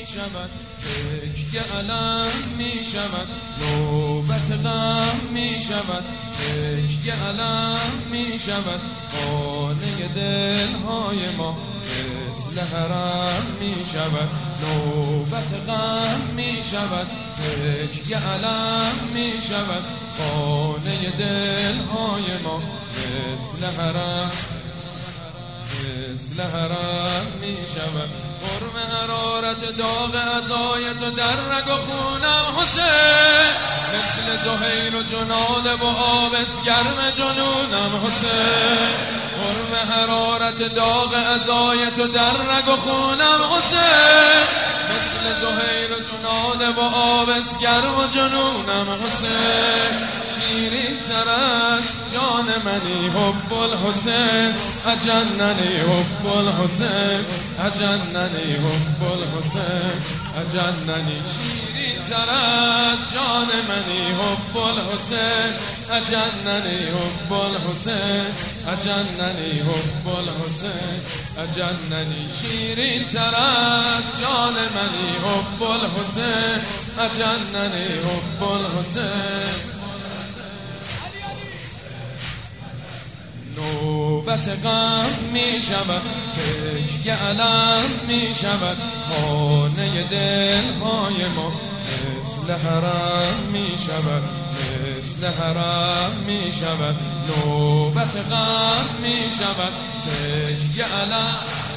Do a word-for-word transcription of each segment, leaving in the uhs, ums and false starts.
می شود، تکیه علم می شود، نوبت غم می شود، تکیه علم می شود، خانه دلهای ما مثل حرم می شود، نوبت غم می شود، تکیه علم می شود، خانه دلهای ما مثل حرم مثل حرم می شود. قرم حرارت داغ عزای تو در رگ و خونم حسین، مثل زهیر و جناده و آبس گرم جنونم حسین، قرم حرارت داغ عزای تو در رگ و خونم حسین، مثل زهیر و جناده و آبس گرم و جنونم حسین، شیرین ترک جان منی حب الحسین، اجننی حب الحسین، اجننی حب الحسین، اجننی شیرین ترک جان منی حب الحسین، اجننی حب الحسین، اجننی حب الحسین، اجننی شیرین ترک جان منی حب الحسین، اجننی حب الحسین. نوبت غم می شود، تکیه علم می شود، خانه دلهای ما مثل حرم می شود، مثل حرم می شود، نوبت غم می شود، تکیه علم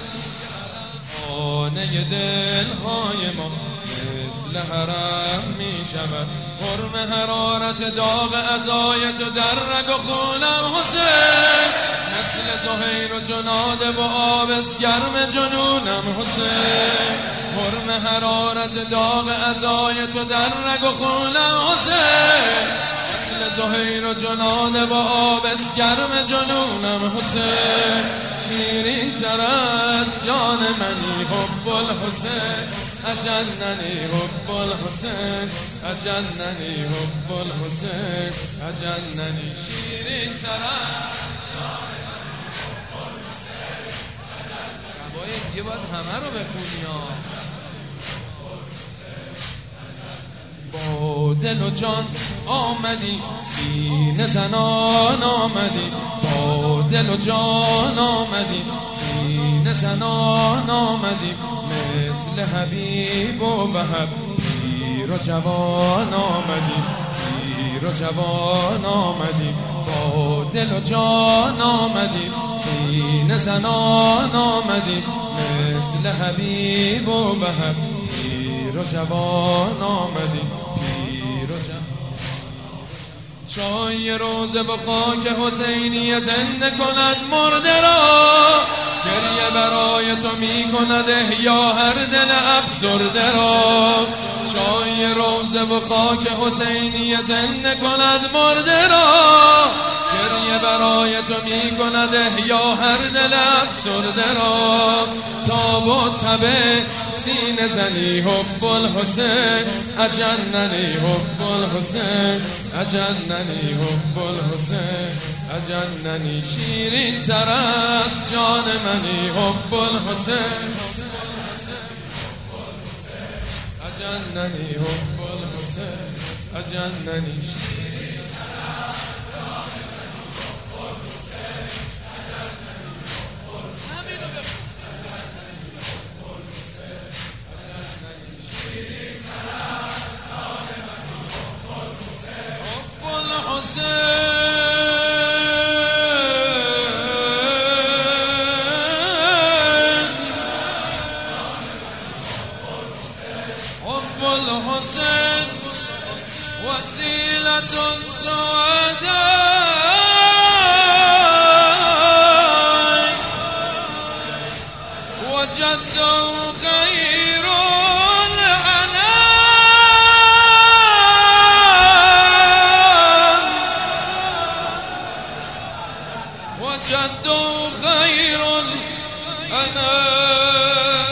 خانه دلهای ما مثل حرم می شود. قرم حرارت داغ عزای تو در رگ و خونم حسین، مثل زهیر و جناده و آبس گرم جنونم حسین، قرم حرارت داغ عزای تو در رگ و خونم حسین، مثل زهیر و جناده و آبس گرم جنونم حسین، شیرین تر از جان منی حب الحسین، اجننی حب الحسین، اجننی حب الحسین، اجننی شیرین تر شبای دیگه باید همه رو بخونی ها. با دل و جان آمدی سینه زنان آمدی، با دل و جان آمدی سینه زنان آمدی، مثل حبیب و وهب پیر و جوان آمدی، پیر و جوان آمدی، با دل و جان آمدی سینه زنان آمدی، مثل حبیب و وهب پیر و جوان آمدی، پیر و جوان. چای روزه به خاک حسینی زنده کند مرده را، گریه برای تو می کند احیا هر دل افسرده را، چای روزه به خاک حسینی زنده کند مرده را، گریه برای تو می کند احیا هر دل افسرده را، تاب و تبه سینه زنی حب الحسین، اجننی حب الحسین، اجننی حب الحسین، اجننی شیرین تر از جان منی حب الحسین، اجننی حب الحسین، اجننی شیرین تر از جان منی حب الحسین، اجننی شیرین تر از جان منی حب الحسین، حب الحسین. الحسين وسيلة السعداء وجد خير الأنام، وجد خير الأنام،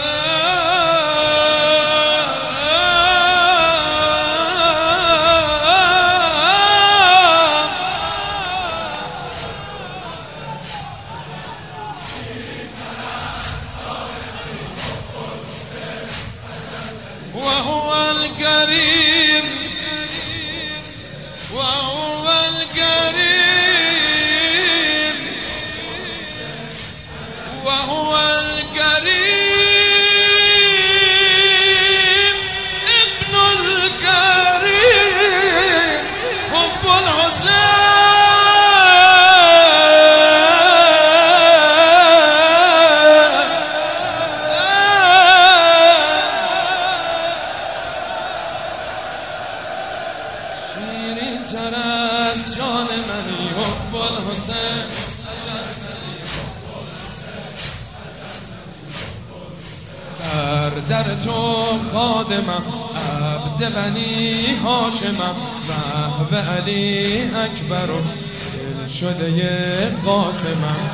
الحسین در در تو خادمم عبد بنی هاشمم وهو علی اکبر و دل شده قاسمم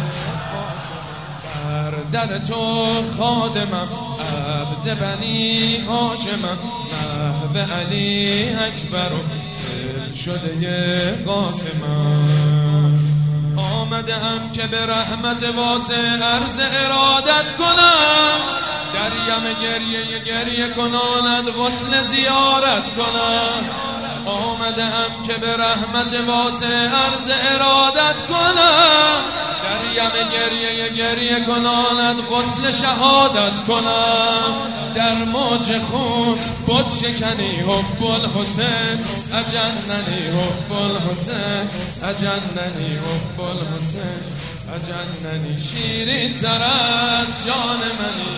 در در تو خادمم عبد بنی هاشمم وهو علی اکبر و دل شده قاسمم آمدم که به رحمت واسع عرض ارادت کنم دریم گریه گریه کناند غسل زیارت کنم آمدم که به رحمت واسع عرض ارادت کنم دریم گریه گریه کناند غسل شهادت کنم در موج خون بت شکنی حب الحسین اجننی حب الحسین اجننی حب الحسین اجننی شیرین تر از جان منی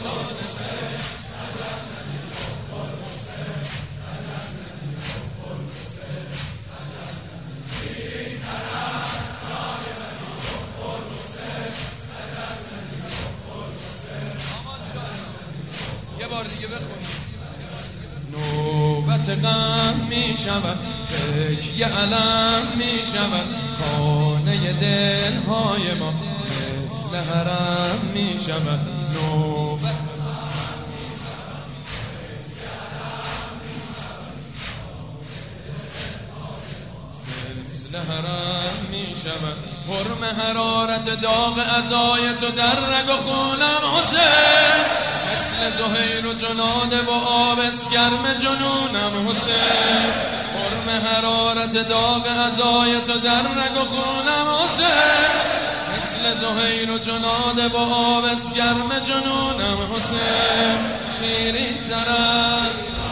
یه بار دیگه بخونیم نوبت غم می شود تکیه علم می شود خانه دلهای ما مثل حرم می شود نوبت مثل حرم می شود حرم حرارت داغ عزای تو در رگ و خونم حسین مثل زهیر و جناده و آب اسگرم جنونم حسین حرم حرارت داغ عزای تو در رگ و خونم حسین مثل زهیر و جناده و آب اسگرم جنونم حسین شیرین تر